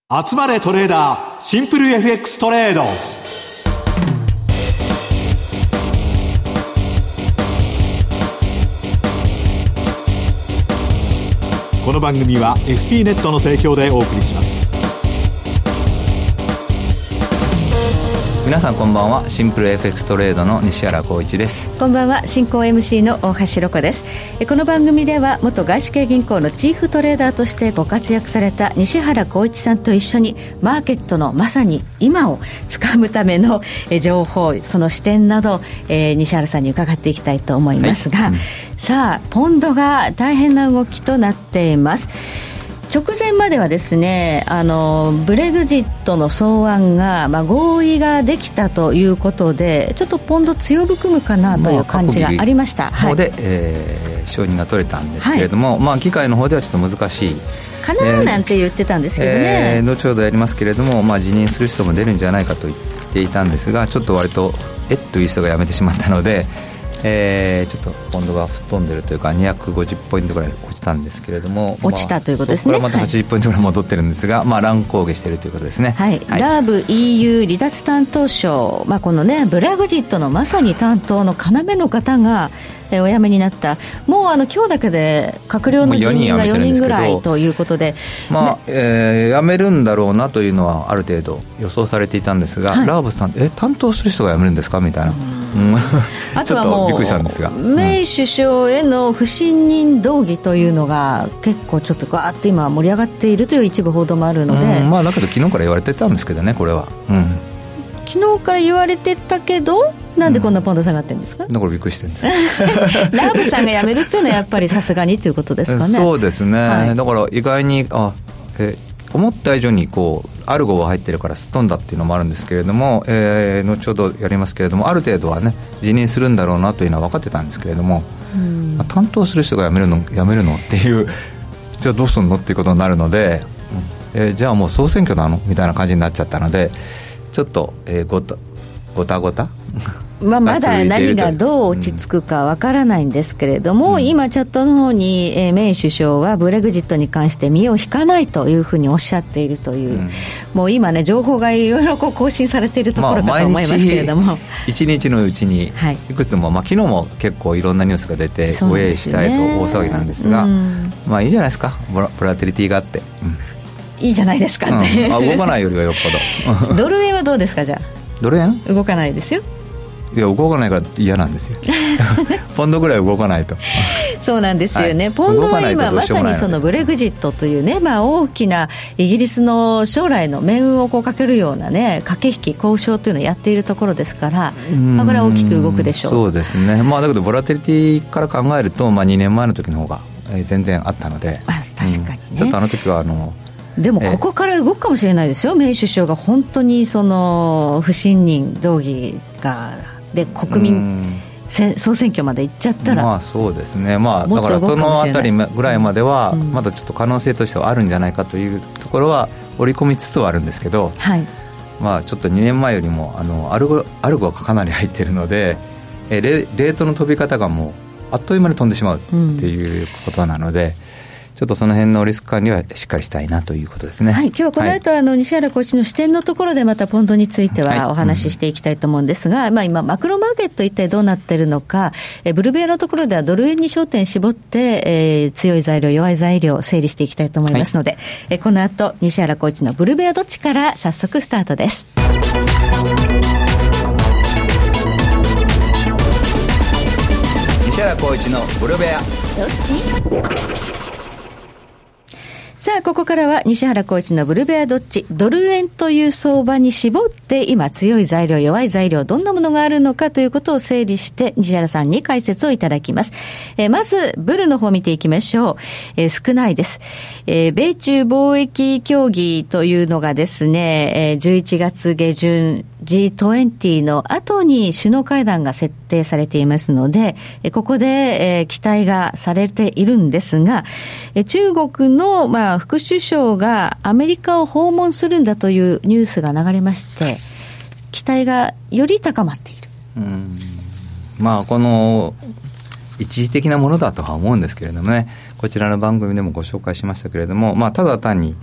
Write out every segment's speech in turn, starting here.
集まれトレーダーシンプル FX トレード。この番組は FP ネットの提供でお送りします。 皆さんこんばんは。シンプル FX トレードの西原浩一です。 こんばんは。進行 MC の大橋ロコです。この番組では元外資系銀行のチーフトレーダーとしてご活躍された西原浩一さんと一緒にマーケットのまさに今をつかむための情報、その視点など、西原さんに伺っていきたいと思いますが、さあポンドが大変な動きとなっています。直前まではですね、ブレグジットの草案が、合意ができたということで、ちょっとポンド強含むかなという感じがありました。 の方で、承認が取れたんですけれども、議会の方ではちょっと難しいかななんて言ってたんですけどね、 後ほどやりますけれども、辞任する人も出るんじゃないかと言っていたんですが、ちょっと割とという人が辞めてしまったので、ちょっとポンドが吹っ飛んでるというか250ポイントぐらい落ちたんですけれども、 落ちたということですね。 これはまた80ポイントぐらい戻ってるんですが、乱高下しているということですね。 ラブ EU 離脱担当省、このねブレグジットのまさに担当の要の方がお辞めになった。もう今日だけで閣僚の人員が4人ぐらいということで、 辞めるんだろうなというのはある程度予想されていたんですが、ラーブさん担当する人が辞めるんですかみたいな、 あとはもうちょっとびっくりしたんですが、 メイ首相への不信任動議というのが結構ちょっとガーッと今盛り上がっているという一部報道もあるので、 だけど昨日から言われてたんですけどね、これは、 昨日から言われてたけどなんでこんなポンド下がってるんですか。 だからびっくりしてるんですラブさんが辞めるっていうのはやっぱりさすがにということですかね。 そうですね、だから意外に思った以上にアルゴが入ってるからすっ飛んだっていうのもあるんですけれども、後ほどやりますけれども、ある程度はね辞任するんだろうなというのは分かってたんですけれども、担当する人が辞めるのっていう、じゃあどうするのっていうことになるので、じゃあもう総選挙なのみたいな感じになっちゃったので、ちょっと、ごたごたまだ何がどう落ち着くかわからないんですけれども、今チャットの方に、メイ首相はブレグジットに関して身を引かないというふうにおっしゃっているという、もう今ね情報がいろいろ更新されているところかと思いますけれども、 一日のうちにいくつも、昨日も結構いろんなニュースが出てウェイしたいと大騒ぎなんですが、いいじゃないですか、ボラティリティがあって、 いいじゃないですかって、 動かないよりはよっぽどドル円はどうですか。じゃあドル円動かないですよ。 いや動かないから嫌なんですよポンドぐらい動かないとそうなんですよね、ポンドは今まさにそのブレグジットというね、大きなイギリスの将来の命運をかけるようなね駆け引き交渉というのをやっているところですから、これは大きく動くでしょう。 そうですね、だけどボラティリティから考えると、2年前の時の方が全然あったので、 確かにね、 ちょっとあの時はでもここから動くかもしれないですよ。メイ首相が本当にその不信任動議がで国民総選挙まで行っちゃったら、 そうですね、だからそのあたりぐらいまではまだちょっと可能性としてはあるんじゃないかというところは織り込みつつはあるんですけど、ちょっと2年前よりもアルゴがかなり入っているので、レートの飛び方がもうあっという間に飛んでしまうっていうことなので、ちょっとその辺のリスク管理はしっかりしたいなということですね。 今日はこの後、西原コーチの視点のところでまたポンドについてはお話ししていきたいと思うんですが、今マクロマーケット一体どうなっているのか、ブルベアのところではドル円に焦点絞って、強い材料弱い材料を整理していきたいと思いますので、この後西原コーチのブルベアどっちから早速スタートです。 西原コーチのブルベアどっち。さあここからは西原コーチのブルベアどっち、ドル円という相場に絞って今強い材料弱い材料どんなものがあるのかということを整理して西原さんに解説をいただきます。まずブルの方を見ていきましょう。少ないです。米中貿易協議というのがですね、11月下旬 G20 の後に首脳会談が設定されていますので、ここで、期待がされているんですが、中国の副首相がアメリカを訪問するんだというニュースが流れまして、期待がより高まっている。 この一時的なものだとは思うんですけれどもね、こちらの番組でもご紹介しましたけれども、ただ単に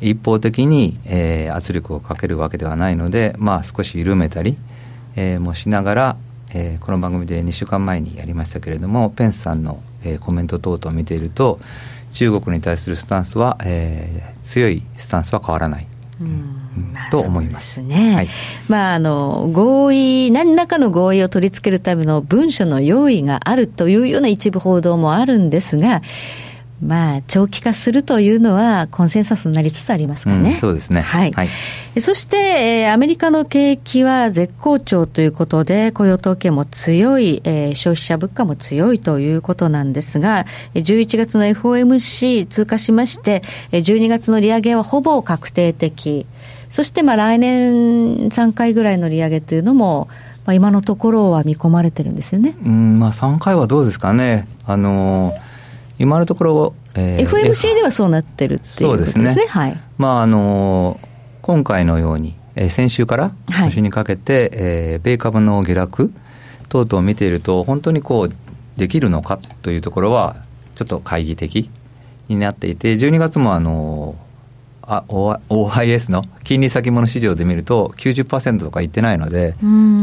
一方的に、圧力をかけるわけではないので、少し緩めたり、もしながら、この番組で2週間前にやりましたけれども、ペンスさんの、コメント等々を見ていると、中国に対するスタンスは、強いスタンスは変わらない、と思います。 そうですね。はい、合意、何らかの合意を取り付けるための文書の用意があるというような一部報道もあるんですが、長期化するというのはコンセンサスになりつつありますかね。 そうですね。 はい。そして、アメリカの景気は絶好調ということで、雇用統計も強い、消費者物価も強いということなんですが、11月の FOMC 通過しまして、12月の利上げはほぼ確定的。そして来年3回ぐらいの利上げというのも、今のところは見込まれてるんですよね。 3回はどうですかね。今のところ、 FMC ではそうなってるっていうことですね。そうですね。はい。 今回のように、先週から今週にかけて、米株の下落等々を見ていると、本当にできるのかというところはちょっと懐疑的になっていて、12月もOIS の金利先物市場で見ると 90% とかいってないので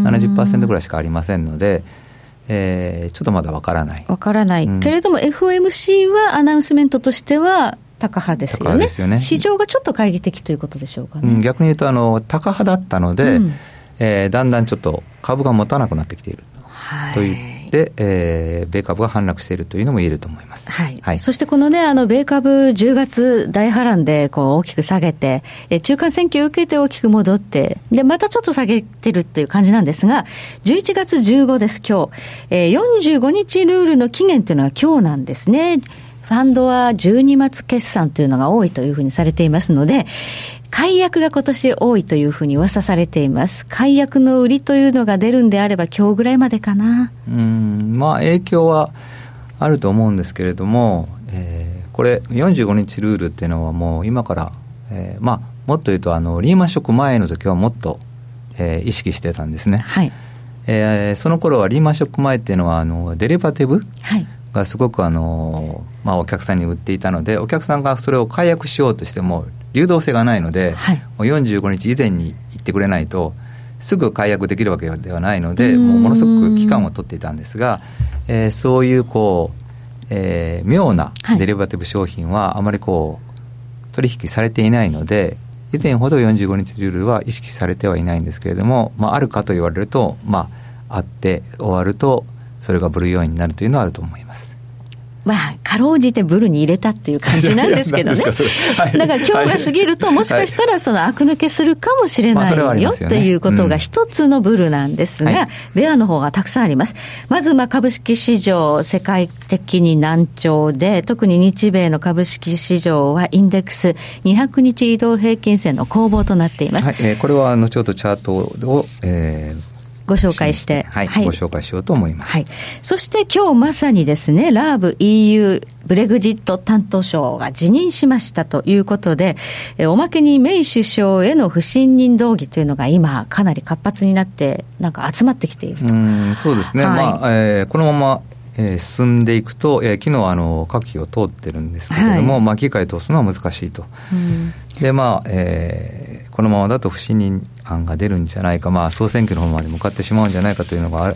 70% ぐらいしかありませんので、ちょっとまだわからないけれども FOMC はアナウンスメントとしては高派ですよね。市場がちょっと懐疑的ということでしょうかね。 逆に言うと高派だったので、だんだんちょっと株が持たなくなってきている、といって米株が反落しているというのも言えると思います。 そしてこのね、米株10月大波乱で大きく下げて、中間選挙を受けて大きく戻って、でまたちょっと下げてるっていう感じなんですが、11月15です今日、45日ルールの期限というのは今日なんですね。ファンドは12月決算というのが多いというふうにされていますので、解約が今年多いというふうに噂されています。解約の売りというのが出るんであれば今日ぐらいまでかな。 影響はあると思うんですけれども、これ45日ルールっていうのはもう今から、もっと言うとリーマンショック前の時はもっと、意識してたんですね。その頃はリーマンショック前っていうのはデリバティブ、がすごくお客さんに売っていたので、お客さんがそれを解約しようとしても流動性がないので、もう45日以前に言ってくれないとすぐ解約できるわけではないので、ものすごく期間を取っていたんですが、そういう妙なデリバティブ商品はあまり取引されていないので、以前ほど45日ルールは意識されてはいないんですけれども、あるかと言われると、あって終わるとそれがブル要因になるというのはあると思います。 かろうじてブルに入れたっていう感じなんですけどね。だから今日が過ぎるともしかしたらその悪抜けするかもしれないよっていうことが一つのブルなんですが、ベアの方がたくさんあります。まず株式市場世界的に難聴で、特に日米の株式市場はインデックス200日移動平均線の攻防となっています。 これは後ほどチャートを、 ご紹介して、 ご紹介しようと思います。 そして今日まさにですね、ラーブ EU ブレグジット担当相が辞任しましたということで、おまけにメイ首相への不信任動議というのが今かなり活発になって集まってきていると。 そうですね。このまま進んでいくと、昨日閣議を通ってるんですけれども、議会通すのは難しいと。でこのままだと不信任案が出るんじゃないか、総選挙の方まで向かってしまうんじゃないかというのがあって、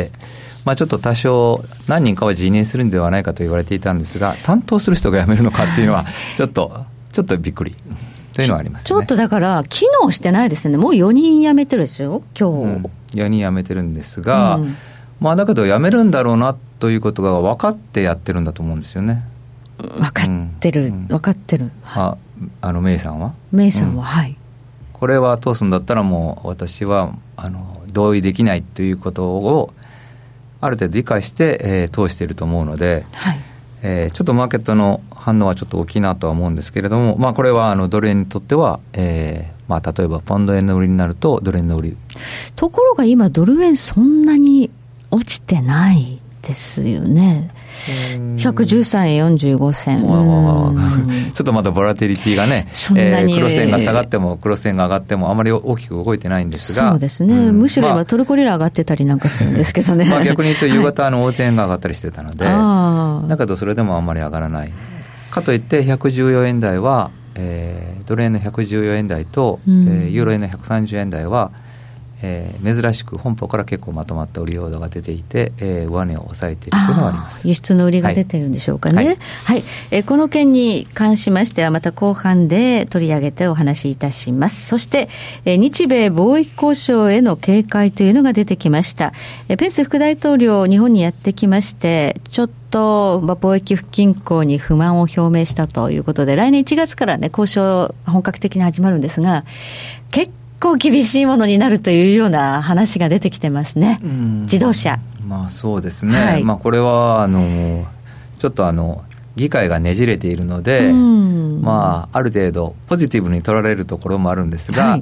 ちょっと多少何人かは辞任するんではないかと言われていたんですが、担当する人が辞めるのかっていうのはちょっとびっくりというのはありますね。 ちょっとだから機能してないですね。もう4人辞めてるですよ今日、 4人辞めてるんですが、だけど辞めるんだろうなということが分かってやってるんだと思うんですよね。 分かってる、 メイさんはこれは通すんだったらもう私は同意できないということをある程度理解して、通していると思うので、ちょっとマーケットの反応はちょっと大きいなとは思うんですけれども、これはドル円にとっては、例えばポンド円の売りになるとドル円の売り。 ところが今ドル円そんなに落ちてないですよね。113円45銭。 ちょっとまだボラティリティがね、黒線が下がっても黒線が上がってもあまり大きく動いてないんですが、 そうですね、むしろ今トルコリラ上がってたりなんかするんですけどね。 逆に言うと夕方大手円が上がったりしてたので、だけどそれでもあんまり上がらないかといって114円台はドル円の114円台と、ユーロ円の130円台は、珍しく本邦から結構まとまった売りヨードが出ていて、上値を抑えているというのがあります。 輸出の売りが出てるんでしょうかね。はい、この件に関しましてはまた後半で取り上げてお話しいたします。そして、日米貿易交渉への警戒というのが出てきました。ペンス副大統領日本にやってきまして、ちょっと貿易不均衡に不満を表明したということで、来年1月からね交渉本格的に始まるんですが、結構厳しいものになるというような話が出てきてますね。自動車、 まあそうですね、はい、まあこれはちょっと議会がねじれているので、まあある程度ポジティブに取られるところもあるんですが、はい、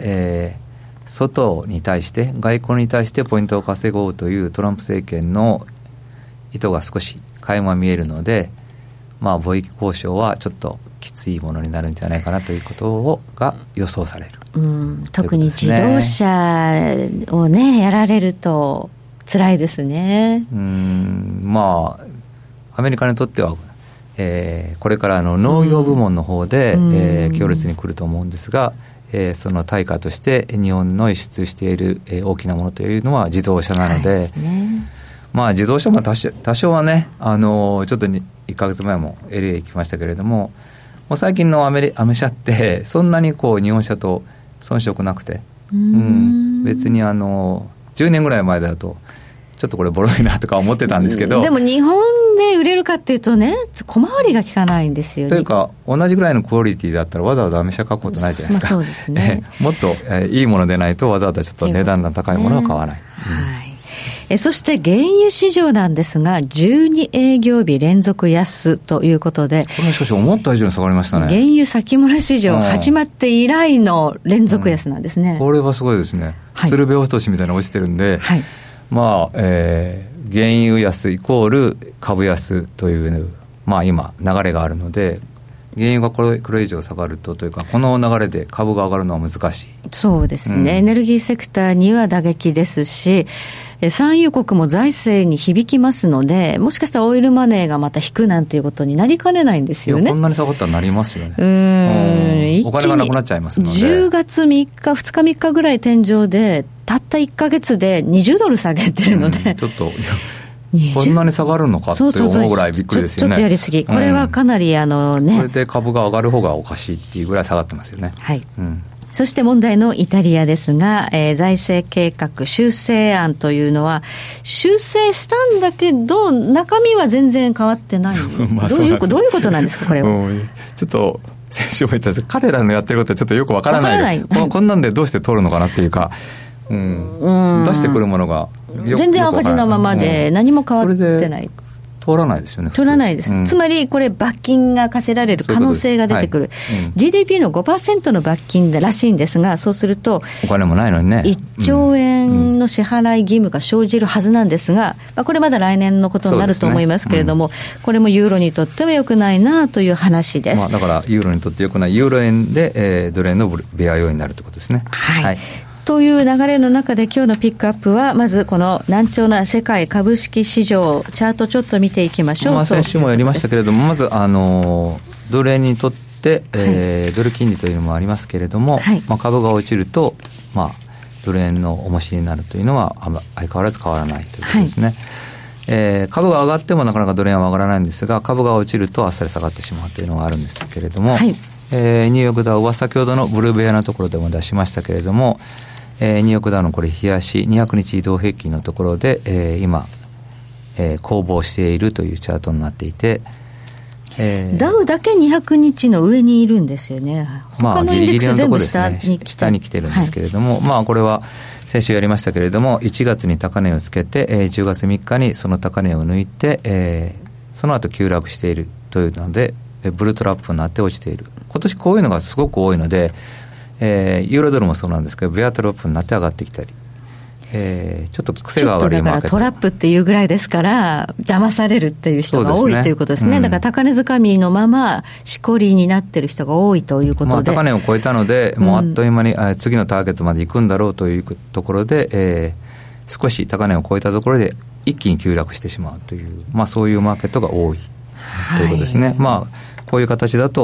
外に対して外交に対してポイントを稼ごうというトランプ政権の意図が少し垣間見えるので、まあ貿易交渉はちょっときついものになるんじゃないかなということが予想される。 特に自動車をねやられると辛いですね。 まあアメリカにとっては、これから農業部門の方で、強烈に来ると思うんですが、その対価として日本の輸出している、大きなものというのは自動車なので、まあ自動車も多少はね、ちょっと1ヶ月前も LA 行きましたけれども、もう最近のアメ車ってそんなにこう日本車と遜色なくて、別に10年ぐらい前だとちょっとこれボロいなとか思ってたんですけど、 でも日本で売れるかっていうとね、小回りが効かないんですよね。 というか同じぐらいのクオリティだったらわざわざアメ車買うことないじゃないですか。 そうですねもっと、いいものでないとわざわざちょっと値段の高いものは買わない。 そして原油市場なんですが、12営業日連続安ということで、 これしかし思った以上に下がりましたね。 原油先物市場始まって以来の連続安なんですね。 これはすごいですね。鶴瓶落としみたいなの落ちてるんで、まあ、原油安イコール株安という、まあ今流れがあるので、原油がこれ以上下がるというか、この流れで株が上がるのは難しい。 そうですね、エネルギーセクターには打撃ですし、産油国も財政に響きますので、もしかしたらオイルマネーがまた引くなんていうことになりかねないんですよね。 こんなに下がったらなりますよね。お金がなくなっちゃいますので、 10月3日2日3日ぐらい天井でたった1ヶ月で20ドル下げてるので、 ちょっとこんなに下がるのかって思うぐらいびっくりですよね。 ちょっとやりすぎ。これはかなりこれで株が上がる方がおかしいっていうぐらい下がってますよね。 そして問題のイタリアですが、財政計画修正案というのは修正したんだけど中身は全然変わってないどういうことなんですかこれは。 ちょっと先週も言ったんですが、彼らのやってることはちょっとよくわからない。こんなんでどうして通るのかなっていうか、出してくるものが全然赤字のままで何も変わってない。 通らないですよね。 通らないです、つまりこれ罰金が課せられる可能性が出てくる。GDP の 5% の罰金らしいんですが、そうするとお金もないのにね、 1兆円の支払い義務が生じるはずなんですが、これまだ来年のことになると思いますけれども、これもユーロにとっては良くないなという話です。 だからユーロにとって良くない、ユーロ円で、ドル円のベア要因になるということですね。 という流れの中で今日のピックアップは、まずこの難聴な世界株式市場チャートちょっと見ていきましょう。 先週もやりましたけれども、まずドル円にとって、ドル金利というのもありますけれども、株が落ちると、ドル円の重しになるというのは相変わらず変わらないということですね。株が上がってもなかなかドル円は上がらないんですが、株が落ちるとあっさり下がってしまうというのがあるんですけれども、ニューヨークダウは先ほどのブルーベアのところでも出しましたけれども、ニューヨークダウのこれ日足200日移動平均のところで、今、攻防しているというチャートになっていて、 ダウだけ200日の上にいるんですよね。他のインデックス全部下に来てるんですけれども、これは先週やりましたけれども、1月に高値をつけて、10月3日にその高値を抜いて、その後急落しているというので、ブルートラップになって落ちている。今年こういうのがすごく多いので、ユーロドルもそうなんですけど、ベアトラップになって上がってきたり、ちょっと癖が悪いマーケット。 だからトラップっていうぐらいですから騙されるっていう人が多いということですね。だから高値掴みのまましこりになってる人が多いということで、 高値を超えたのでもうあっという間に、次のターゲットまで行くんだろうというところで、少し高値を超えたところで一気に急落してしまうという、そういうマーケットが多いということですね。こういう形だと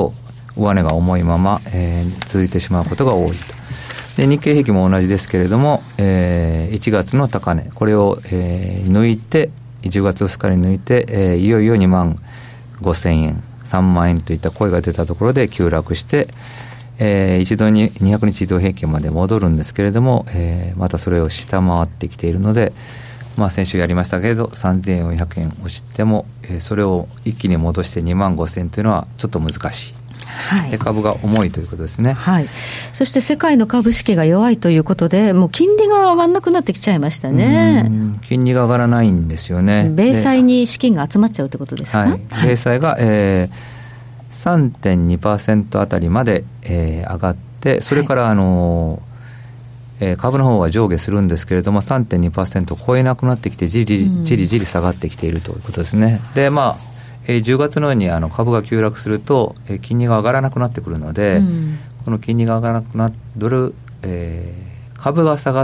上値が重いまま、続いてしまうことが多いと。で日経平均も同じですけれども、1月の高値これを、抜いて10月2日に抜いて、いよいよ2万5000円3万円といった声が出たところで急落して、一度に200日移動平均まで戻るんですけれども、またそれを下回ってきているので、先週やりましたけれど3400円落ちても、それを一気に戻して2万5000円というのはちょっと難しい、はい、で株が重いということですね、 はい、そして世界の株式が弱いということでもう金利が上がらなくなってきちゃいましたね。 金利が上がらないんですよね。 米債に資金が集まっちゃうということですか。はいはい、米債が、3.2% あたりまで、上がってそれから、はい株の方は上下するんですけれども 3.2% を超えなくなってきてじりじり下がってきているということですね。で10月のように株が急落すると、金利が上がらなくなってくるので、この金利が上がらなくなる、株が下がって、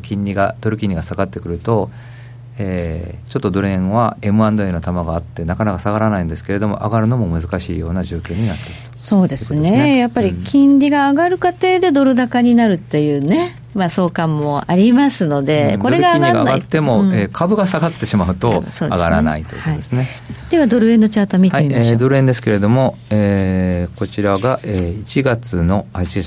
ドル金利が下がってくると、ちょっとドル円は M&A の玉があってなかなか下がらないんですけれども上がるのも難しいような状況になっていると。 そうですね、やっぱり金利が上がる過程でドル高になるっていうね、相関もありますので、これが上がらない、 ドル金利が上がっても、株が下がってしまうと上がらないということですね。はい、 ではドル円のチャート見てみましょう。 ドル円ですけれども、こちらが、1月の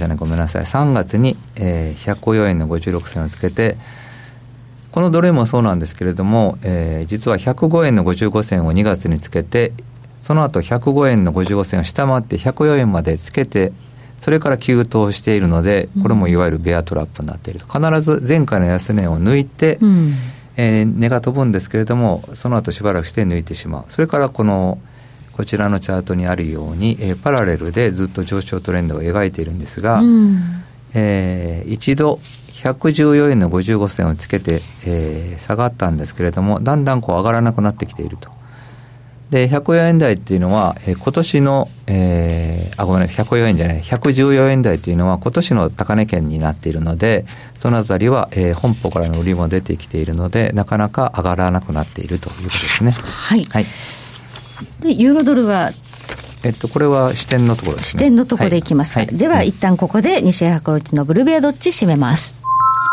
3月に、104円の56銭をつけて、このドル円もそうなんですけれども、実は105円の55銭を2月につけてその後105円の55銭を下回って104円までつけてそれから急騰しているのでこれもいわゆるベアトラップになっていると。必ず前回の安値を抜いて、値が飛ぶんですけれどもその後しばらくして抜いてしまう。それからこちらのチャートにあるように、パラレルでずっと上昇トレンドを描いているんですが、一度114円の55銭をつけて、下がったんですけれどもだんだん上がらなくなってきていると。で104円台っていうのは、今年の、ごめんなさい104円じゃない114円台というのは今年の高値圏になっているのでそのあたりは、本邦からの売りも出てきているのでなかなか上がらなくなっているということですね。 はい、はい、でユーロドルはこれは視点のところですね。 視点のところでいきます、はい、では、一旦ここで西江博之のブルベアどっち締めます。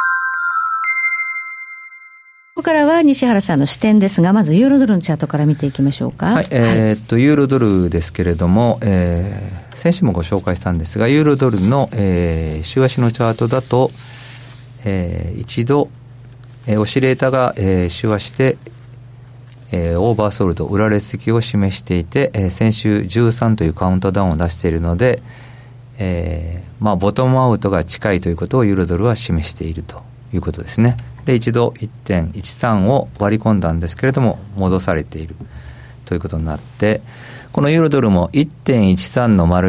ここからは西原さんの視点ですがまずユーロドルのチャートから見ていきましょうか。 はい、ユーロドルですけれども、先週もご紹介したんですがユーロドルの、週足のチャートだと、一度、オシレーターが、週足でオーバーソールド裏列席を示していて、先週13というカウントダウンを出しているので、ボトムアウトが近いということをユーロドルは示しているということですね。で一度 1.13 を割り込んだんですけれども戻されているということになってこのユーロドルも 1.13 の丸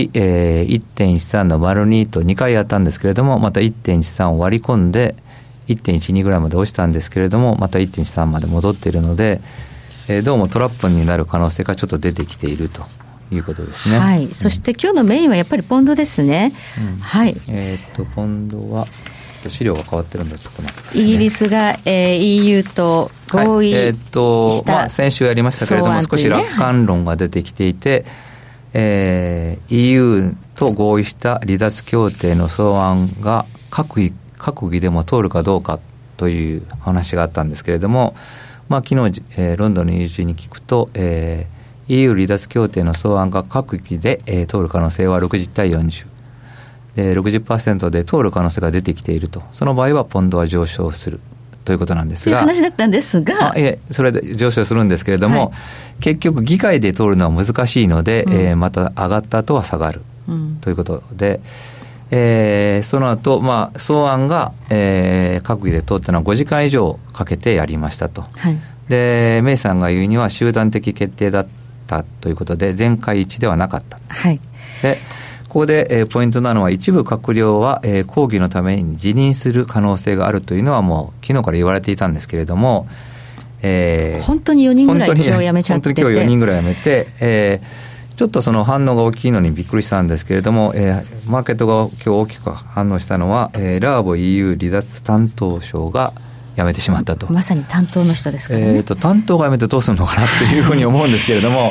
1、1.13 の丸2と2回やったんですけれどもまた 1.13 を割り込んで 1.12 ぐらいまで落ちたんですけれどもまた 1.13 まで戻っているので、どうもトラップになる可能性がちょっと出てきているということですね。 はい、そして今日のメインはやっぱりポンドですね。はい、 ポンドは資料が変わってるんでちょっと待ってください、ね、 イギリスが、EU と合意した、 先週やりましたけれども、少し楽観論が出てきていて、EU と合意した離脱協定の草案が閣議でも通るかどうかという話があったんですけれども、昨日、ロンドンの友人に聞くと、EU 離脱協定の草案が閣議で、通る可能性は60対40で 60% で通る可能性が出てきていると。その場合はポンドは上昇するということなんですが、 という話だったんですが、 それで上昇するんですけれども、結局議会で通るのは難しいので、また上がった後は下がる、ということで、その後、草案が、閣議で通ったのは5時間以上かけてやりましたと、でメイさんが言うには集団的決定だったということで全会一致ではなかった、でここで、ポイントなのは一部閣僚は、抗議のために辞任する可能性があるというのはもう昨日から言われていたんですけれども、 本当に4人ぐらい今日辞めちゃってて、 本当に今日4人ぐらい辞めて、ちょっとその反応が大きいのにびっくりしたんですけれども、マーケットが今日大きく反応したのは、ラーボ EU 離脱担当相が辞めてしまったと。 まさに担当の人ですからね。 担当が辞めてどうするのかなっていうふうに思うんですけれども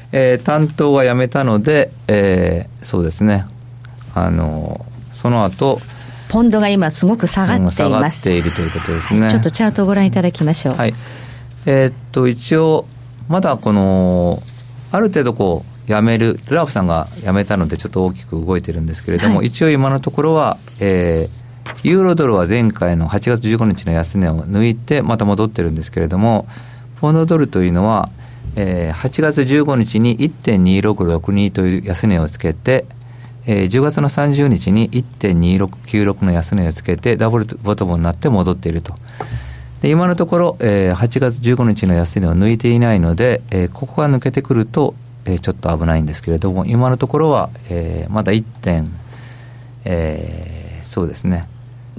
担当が辞めたので、そうですね、その後ポンドが今すごく下がっています。 下がっているということですね、 はい、ちょっとチャートをご覧いただきましょう。 はい、一応まだこのある程度こう辞めるラーフさんが辞めたのでちょっと大きく動いてるんですけれども、はい、一応今のところは、ユーロドルは前回の8月15日の安値を抜いてまた戻ってるんですけれども、ポンドドルというのは、8月15日に 1.2662 という安値をつけて、10月の30日に 1.2696 の安値をつけてダブルボトムになって戻っていると。で今のところ、8月15日の安値を抜いていないので、ここが抜けてくると、ちょっと危ないんですけれども、今のところは、まだそうですね、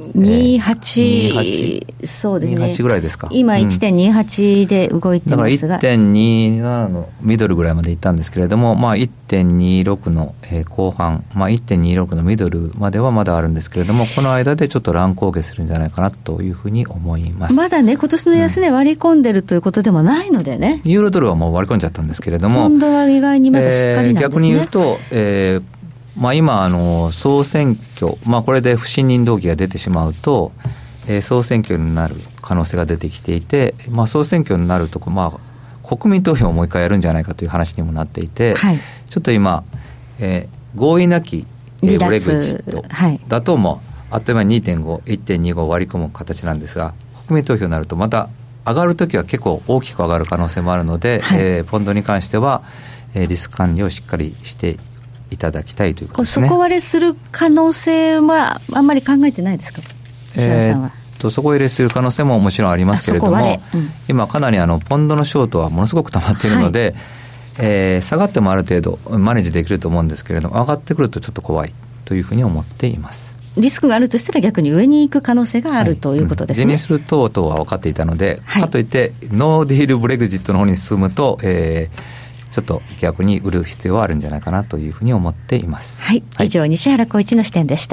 28、そうですね、 28ぐらいですか。 今 1.28 で動いてますが、 だから 1.27 のミドルぐらいまでいったんですけれども、まあ、1.26 の後半、まあ、1.26 のミドルまではまだあるんですけれども、この間でちょっと乱高下するんじゃないかなというふうに思います。 まだね、今年の安値割り込んでるということでもないのでね、 ユーロドルはもう割り込んじゃったんですけれども、 今度は意外にまだしっかりなんですね。 逆に言うと、まあ、今総選挙、まあ、これで不信任動議が出てしまうと、総選挙になる可能性が出てきていて、まあ、総選挙になると、まあ、国民投票をもう一回やるんじゃないかという話にもなっていて、はい、ちょっと今、合意なき、ブレグジットだともうあっという間に 1.25 割り込む形なんですが、国民投票になるとまた上がるときは結構大きく上がる可能性もあるので、はい、ポンドに関しては、リスク管理をしっかりしていただきたいということですね。 底割れする可能性はあんまり考えてないですか、石原さんは。 底入れする可能性ももちろんありますけれども、今かなりポンドのショートはものすごく溜まっているので、はい、下がってもある程度マネージできると思うんですけれども、上がってくるとちょっと怖いというふうに思っています。 リスクがあるとしたら逆に上に行く可能性がある、はい、ということですね。 辞任する等々は分かっていたので、はい、かといってノーディールブレグジットの方に進むと、ちょっと逆に売る必要はあるんじゃないかなというふうに思っています。 はい、はい、以上西原浩一の視点でした。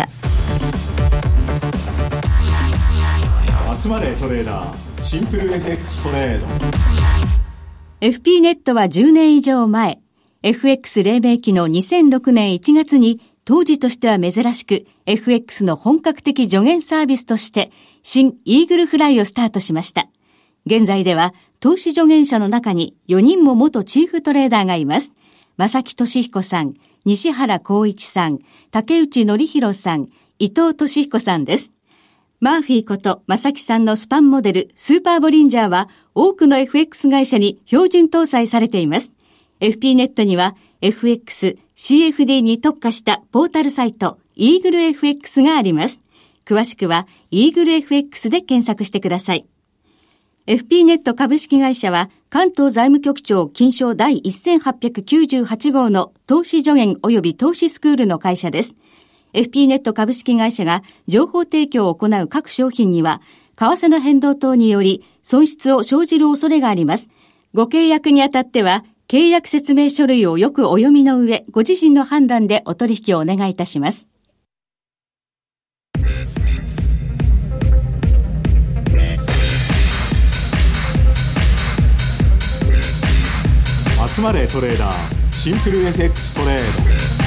集まれトレーダーシンプル FX トレード。 FP ネットは10年以上前、 FX 黎明期の2006年1月に当時としては珍しく FX の本格的助言サービスとして新イーグルフライをスタートしました。現在では投資助言者の中に4人も元チーフトレーダーがいます。正木俊彦さん、西原光一さん、竹内則弘さん、伊藤俊彦さんです。マーフィーこと正木さんのスパンモデルスーパーボリンジャーは多くの FX 会社に標準搭載されています。FP ネットには FX、CFD に特化したポータルサイトイーグル FX があります。詳しくはイーグル FX で検索してください。FP ネット株式会社は関東財務局長金賞第1898号の投資助言及び投資スクールの会社です。FP ネット株式会社が情報提供を行う各商品には為替の変動等により損失を生じる恐れがあります。ご契約にあたっては契約説明書類をよくお読みの上、ご自身の判断でお取引をお願いいたします。 集まれトレーダーシンプル FX トレード。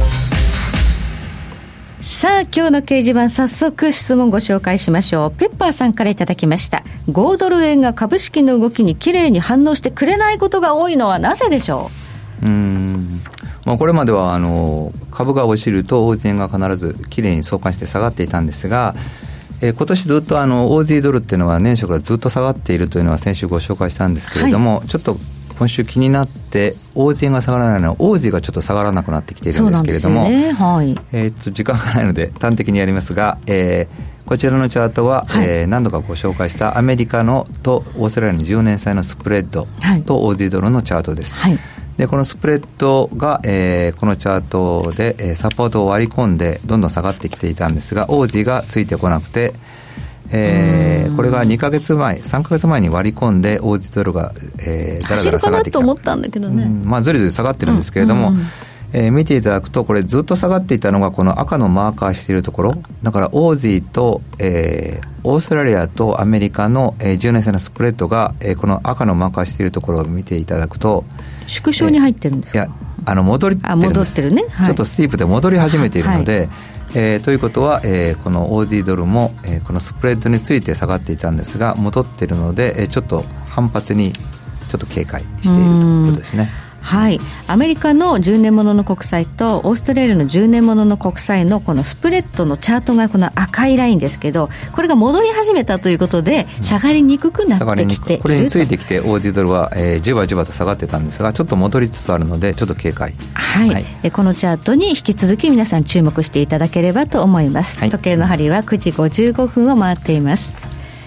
さあ今日の掲示板、早速質問ご紹介しましょう。ペッパーさんからいただきました。5ドル円が株式の動きにきれいに反応してくれないことが多いのはなぜでしょう。 まあ、これまでは株が落ちるとオージー円が必ずきれいに相関して下がっていたんですが、今年ずっとオージードルっていうのは年初からずっと下がっているというのは先週ご紹介したんですけれども、はい、ちょっと今週気になってオージーが下がらないのはオージーがちょっと下がらなくなってきているんですけれども、 はい、 時間がないので端的にやりますが、こちらのチャートは、はい、何度かご紹介したアメリカのとオーストラリアの10年債のスプレッドとオージードルのチャートです、はい、でこのスプレッドが、このチャートで、サポートを割り込んでどんどん下がってきていたんですが、オージーがついてこなくて、これが2ヶ月前3ヶ月前に割り込んでオージードルが、だらだら下がってきた。 走るかなと思ったんだけどね、 まあ、ずりずり下がってるんですけれども、 見ていただくと、これずっと下がっていたのがこの赤のマーカーしているところだから、オージーと、オーストラリアとアメリカの、10年債のスプレッドが、この赤のマーカーしているところを見ていただくと、 縮小に入ってるんですか。 いや、戻ってるんです。 戻ってるね、はい、 ちょっとスティープで戻り始めているので、ということは、このオーディドルも、このスプレッドについて下がっていたんですが、戻っているので、ちょっと反発にちょっと警戒しているということですね。 はい、アメリカの10年ものの国債とオーストラリアの10年ものの国債のこのスプレッドのチャートがこの赤いラインですけど、これが戻り始めたということで下がりにくくなってきている。 これについてきてオーディドルは、じわじわと下がってたんですが、ちょっと戻りつつあるのでちょっと警戒、 はいはい、このチャートに引き続き皆さん注目していただければと思います、はい、時計の針は9時55分を回っています。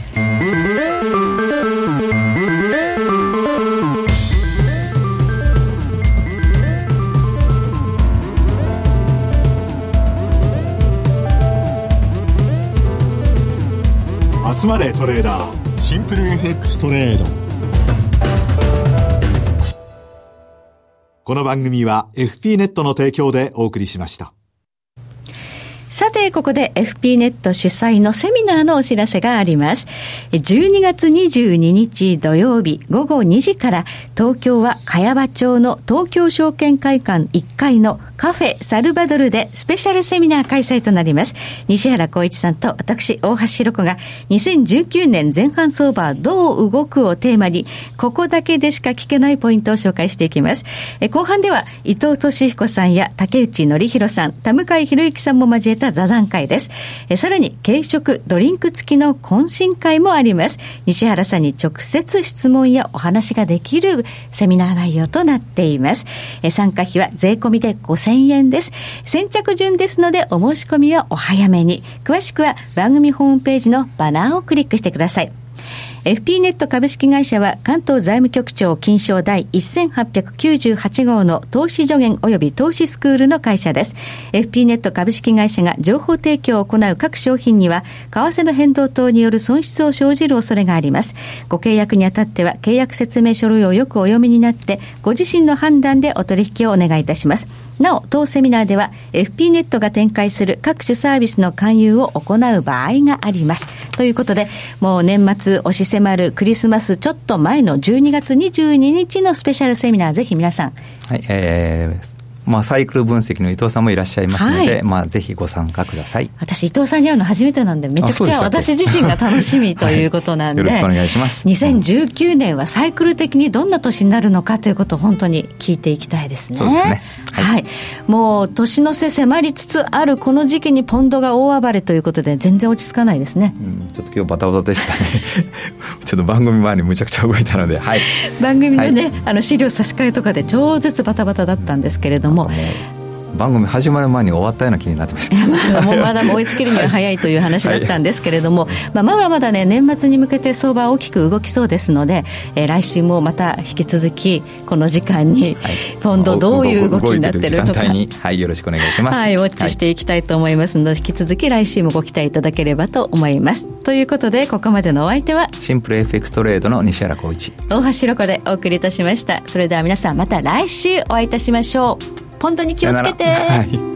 集まれトレーダー、シンプル FX トレード。この番組は FP ネットの提供でお送りしました。 さて、ここで FP ネット主催のセミナーのお知らせがあります。12月22日土曜日午後2時から、東京は茅場町の東京証券会館1階のカフェサルバドルでスペシャルセミナー開催となります。西原浩一さんと私大橋ひろ子が2019年前半相場どう動くをテーマに、ここだけでしか聞けないポイントを紹介していきます。後半では伊藤俊彦さんや竹内則弘さん、田向博之さんも交えた座談会です。さらに軽食ドリンク付きの懇親会もあります。西原さんに直接質問やお話ができるセミナー内容となっています。参加費は税込みで5000円です。先着順ですのでお申し込みはお早めに。詳しくは番組ホームページのバナーをクリックしてください。FP ネット株式会社は関東財務局長金賞第1898号の投資助言及び投資スクールの会社です。FP ネット株式会社が情報提供を行う各商品には為替の変動等による損失を生じる恐れがあります。ご契約にあたっては契約説明書類をよくお読みになってご自身の判断でお取引をお願いいたします。なお、当セミナーでは FP ネットが展開する各種サービスの勧誘を行う場合があります。ということで、もう年末押し迫るクリスマスちょっと前の12月22日のスペシャルセミナー、ぜひ皆さん、 はい、サイクル分析の伊藤さんもいらっしゃいますので、はい、ぜひご参加ください。 私伊藤さんに会うの初めてなんで、めちゃくちゃ私自身が楽しみということなんで、 はい、よろしくお願いします。 2019年はサイクル的にどんな年になるのかということを本当に聞いていきたいですね。 そうですね、 はいはい、もう年の瀬迫りつつあるこの時期にポンドが大暴れということで全然落ち着かないですね、 ちょっと今日バタバタでしたねちょっと番組前にむちゃくちゃ動いたので、はい、 番組のね、はい、資料差し替えとかで超絶バタバタだったんですけれども、 番組始まる前に終わったような気になってましたまだ追いつけるには早いという話だったんですけれども、はい、まだまだね、年末に向けて相場は大きく動きそうですので、来週もまた引き続きこの時間に、はい、ポンドどういう動きになってるのか、 はい、よろしくお願いします。 はい、ウォッチしていきたいと思いますので、引き続き来週もご期待いただければと思います。ということで、ここまでのお相手はシンプル FX トレードの西原浩一、 大橋ひろ子でお送りいたしました。それでは皆さん、また来週お会いいたしましょう。ポンドに気をつけて。